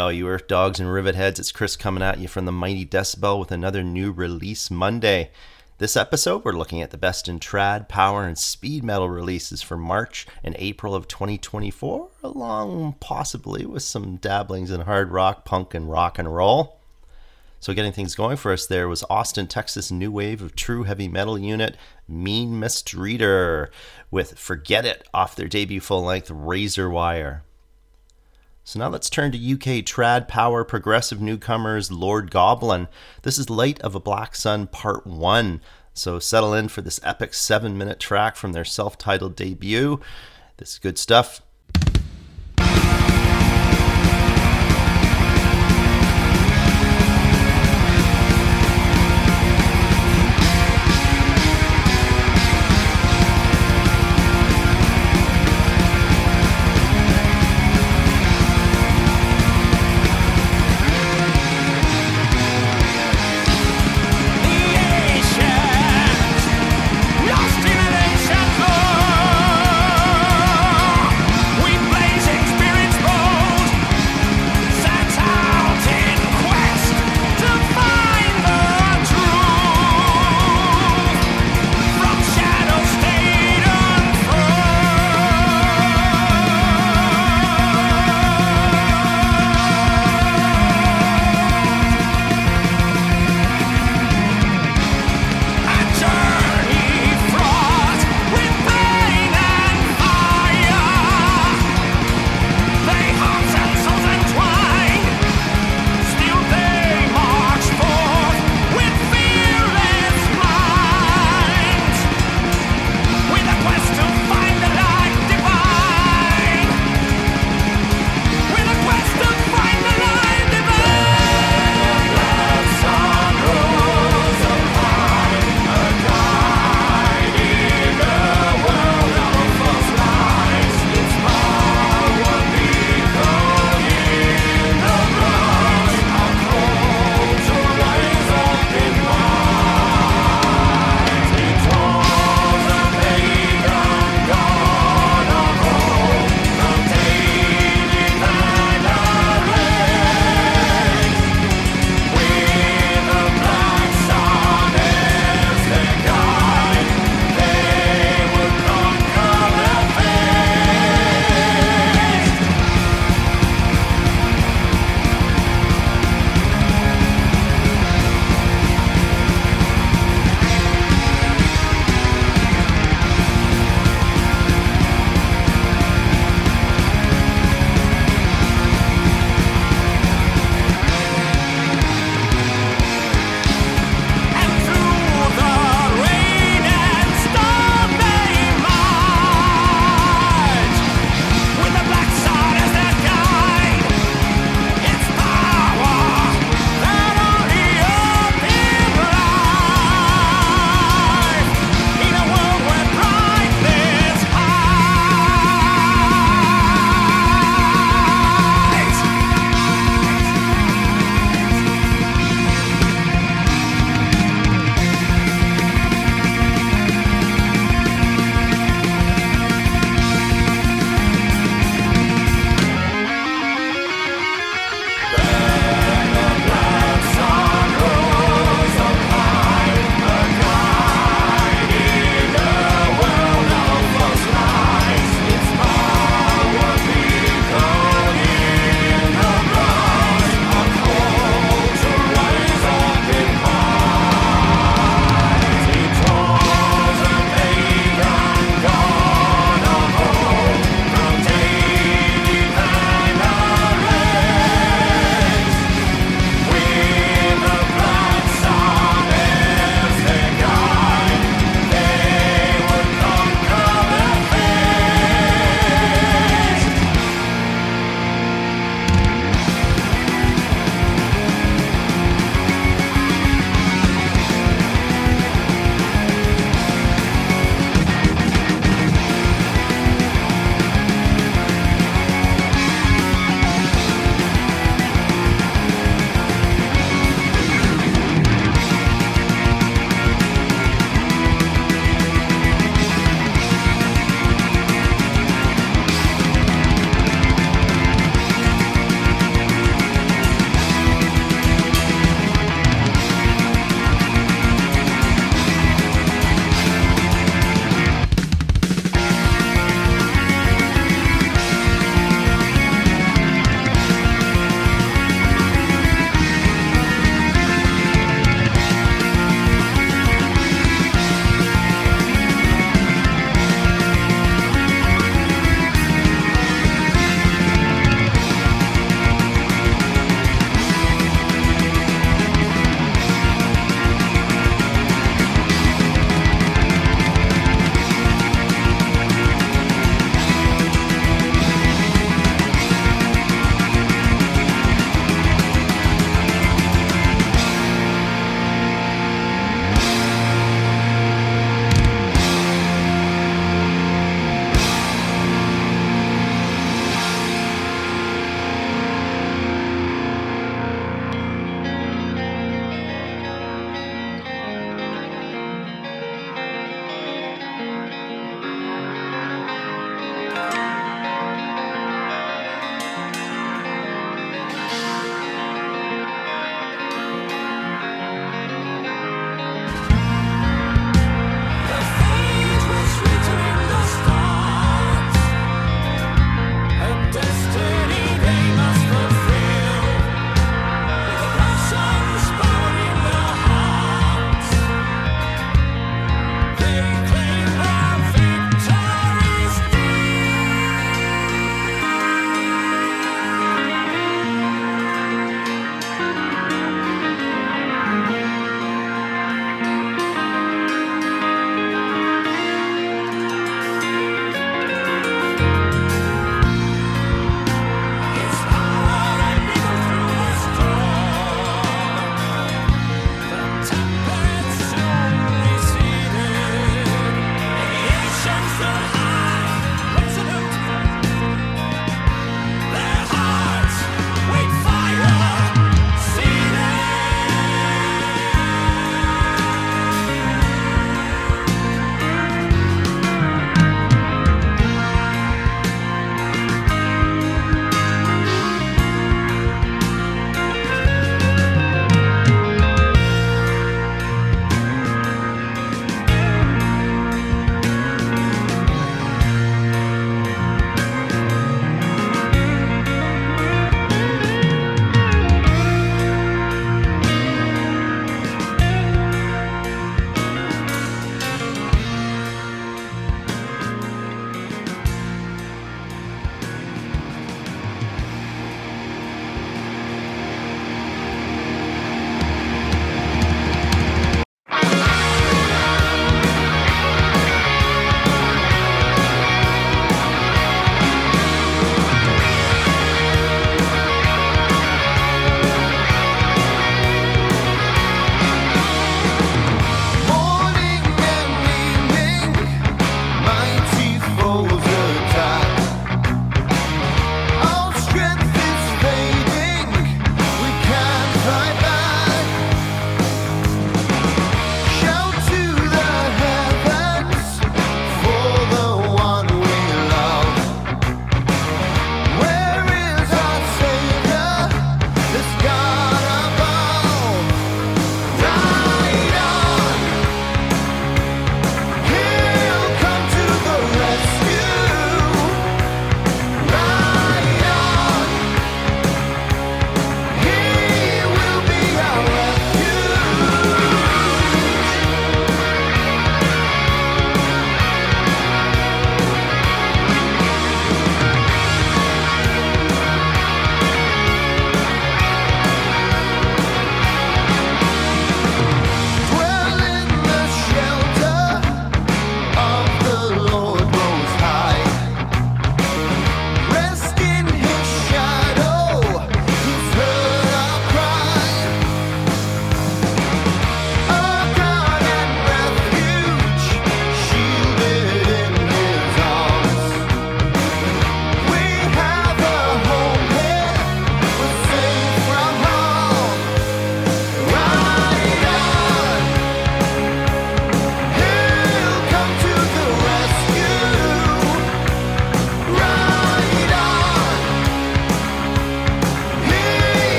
all you Earth Dogs and Rivet Heads, it's Chris coming at you from the mighty Decibel with another new release Monday. This episode, we're looking at the best in trad, power, and speed metal releases for March and April of 2024, along possibly with some dabblings in hard rock, punk, and rock and roll. So getting things going for us there was Austin, Texas new wave of true heavy metal unit Mean Mistreater with Forget It off their debut full-length Razor Wire. So now let's turn to UK trad power progressive newcomers Lord Goblin. This is Light of a Black Sun Part 1. So settle in for this epic 7-minute track from their self-titled debut. This is good stuff. Lost in an ancient lore.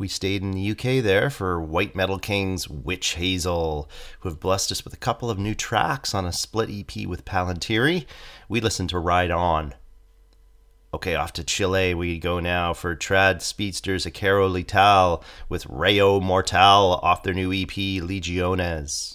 We stayed in the UK there for White Metal King's Witch Hazel, who have blessed us with a couple of new tracks on a split EP with Palantiri. We listened to Ride On. Okay, off to Chile we go now for Trad Speedsters Acero Letal with Rayo Mortal off their new EP Legiones.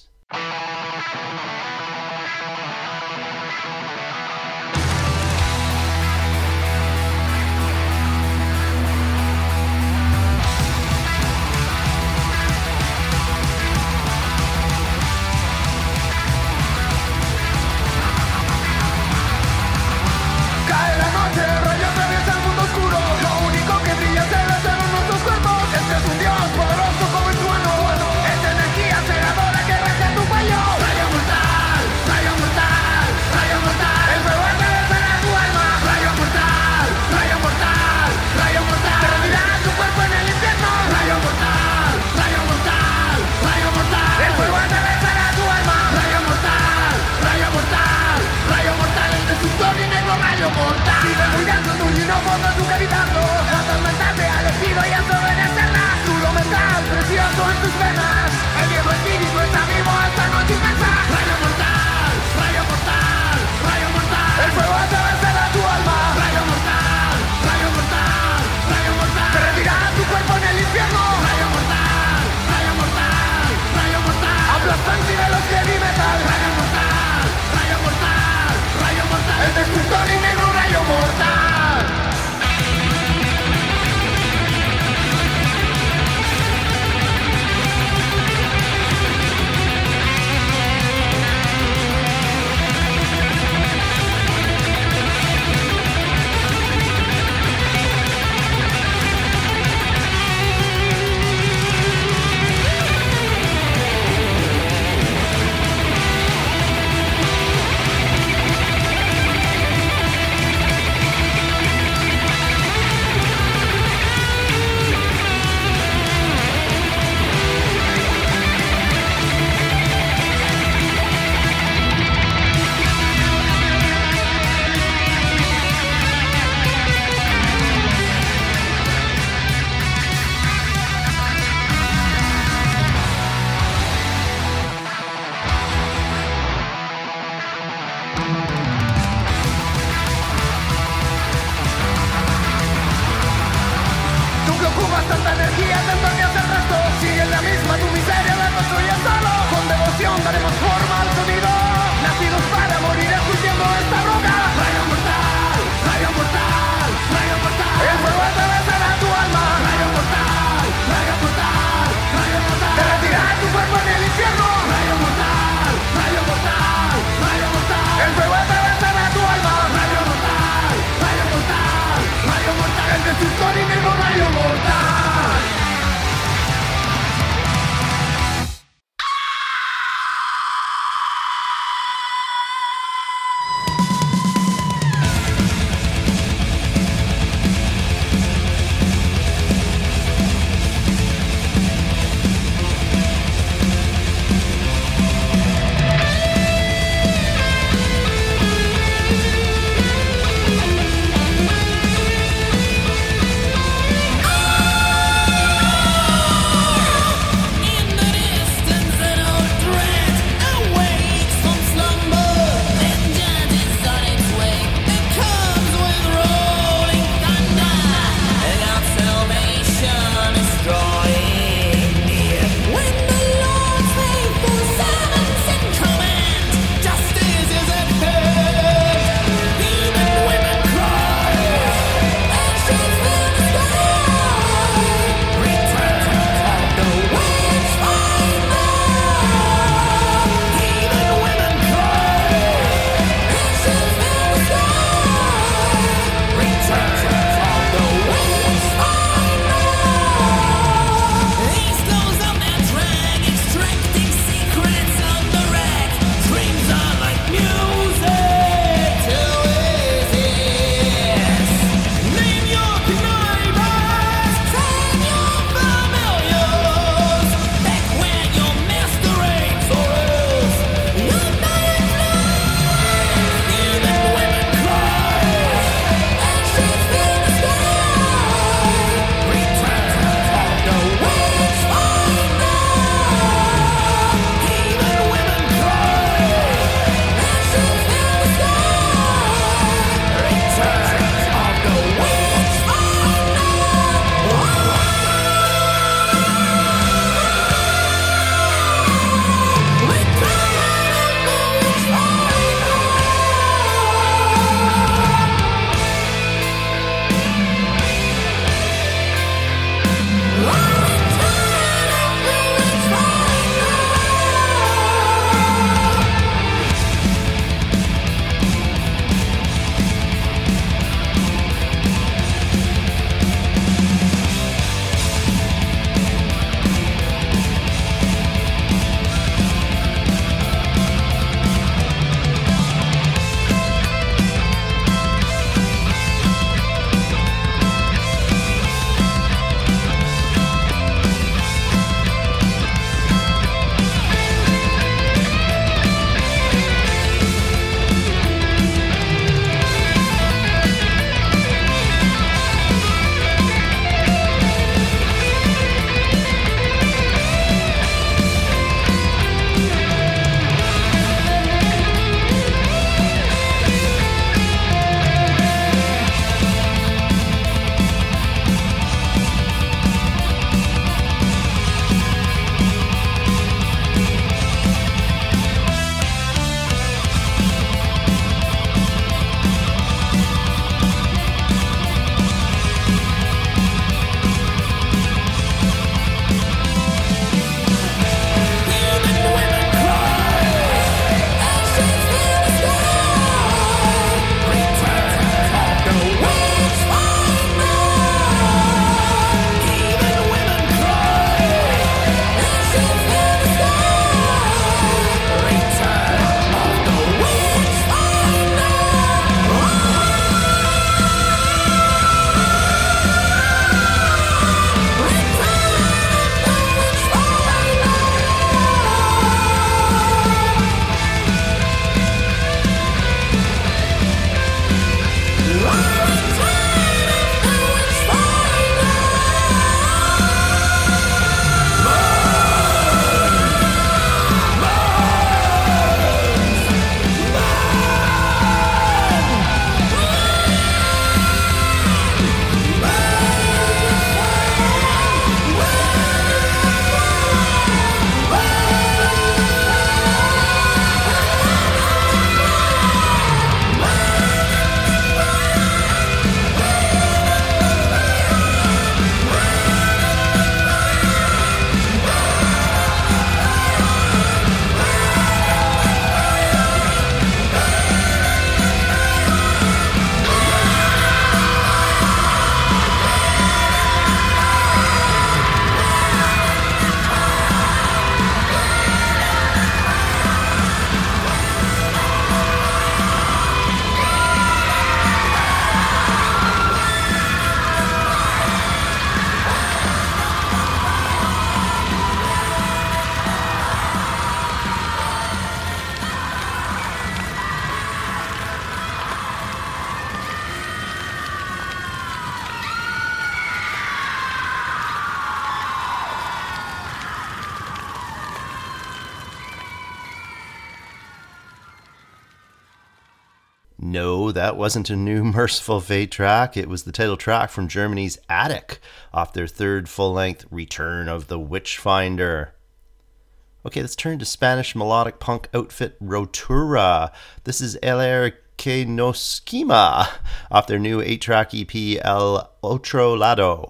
No, that wasn't a new Merciful Fate track. It was the title track from Germany's Attic off their third full-length Return of the Witchfinder. Okay, let's turn to Spanish melodic punk outfit Rotura. This is El Aire Que Nos Quema off their new 8-track EP El Otro Lado.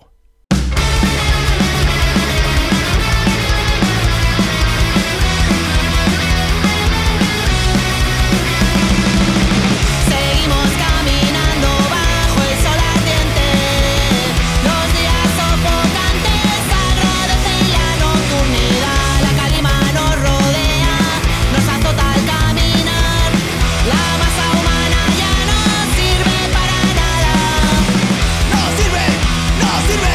No sirve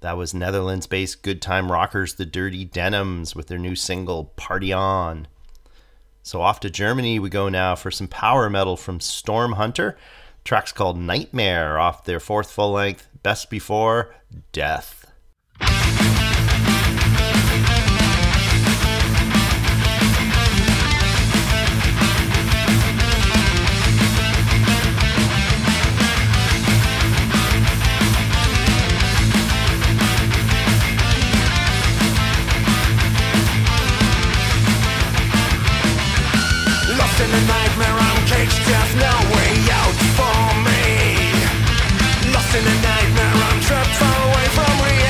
That was Netherlands-based good time rockers The Dirty Denims with their new single, Party On. So off to Germany we go now for some power metal from Stormhunter. The track's called Nightmare off their fourth full-length, Best Before Death. In a nightmare, I'm caged, there's no way out for me. Lost in a nightmare, I'm trapped far away from reality.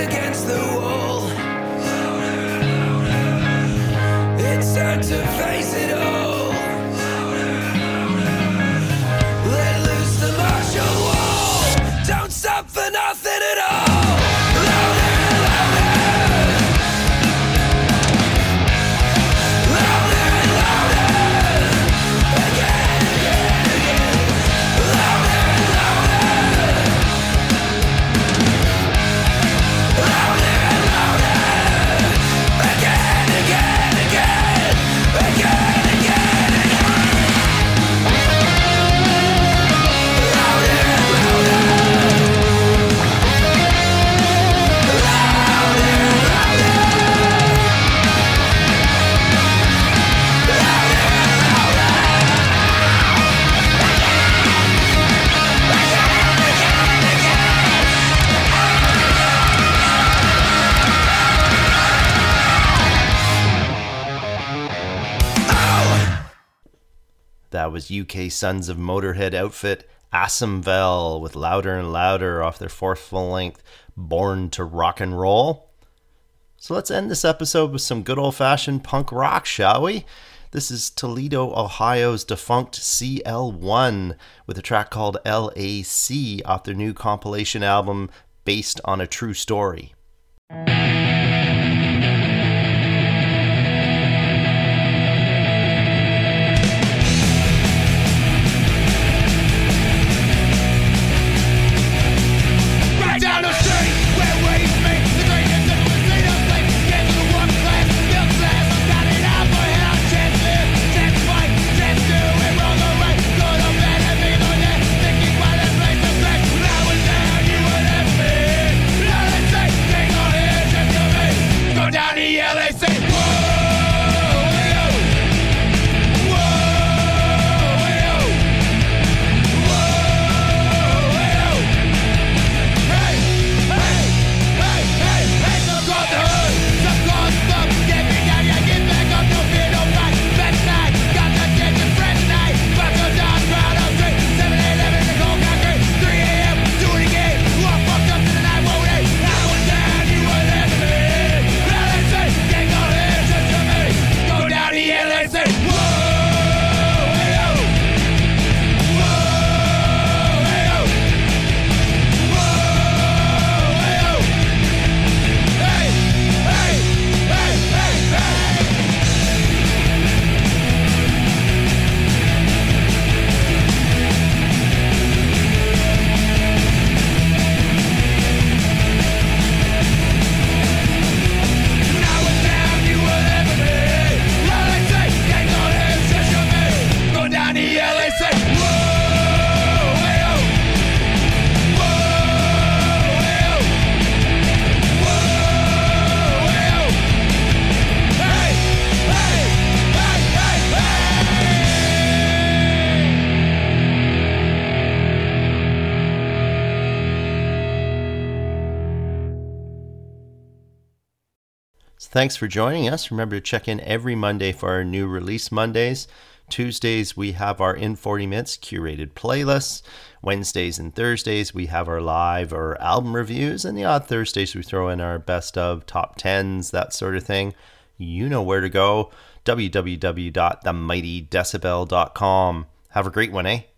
against the wall. It's time to face it all. Let loose the martial wall. Don't stop for nothing at all. Louder, louder. Louder and louder. Again, again, again. Louder and louder. Louder and louder. Again, again, again. Again, again, again. Louder and louder. That was UK Sons of Motorhead outfit Asomvel with Louder and Louder off their fourth full-length Born to Rock and Roll. So let's end this episode with some good old-fashioned punk rock, shall we? This is Toledo, Ohio's defunct CL1 with a track called LAC off their new compilation album based on a true story. Right down the street where we meet, the greatest of the state of place. Get to the working class, middle class. Got it out for hell, chance live, chance fight, chance do it wrong or right. Good or bad, and people dead, thinking why that place is back. When I was down, you would have me. Now let's say, take on it, just to me. Go down to LAC. Whoa, hey-o. Whoa, hey-o. Whoa, hey-o. Hey, hey, hey, hey, hey, some call the hood, some call stuff. Get me down, yeah, get back up, no fear, no fight. Best night, got the kids and friends night. Buckle down, crowd up straight. 7-11, the cold concrete. 3 a.m., do it again. Walk fucked up to the night, won't it? I was down, you were there for me. Now let's say, can't go here, just to me. Go down to LAC. Whoa, hey-o. Whoa, hey-o. Whoa, hey-o. Hey, hey, hey, hey, hey. When I was down, you were there for me. Now let's say, can't go here, just to me. Go down to LAC. Whoa, hey-o. Whoa, hey-o. Whoa, hey-o. Hey, hey, hey, hey, hey. So thanks for joining us. Remember to check in every Monday for our new release Mondays. Tuesdays, we have our In 40 Minutes curated playlists. Wednesdays and Thursdays, we have our live or album reviews. And the odd Thursdays, we throw in our best of, top 10s, that sort of thing. You know where to go. www.themightydecibel.com. Have a great one, eh?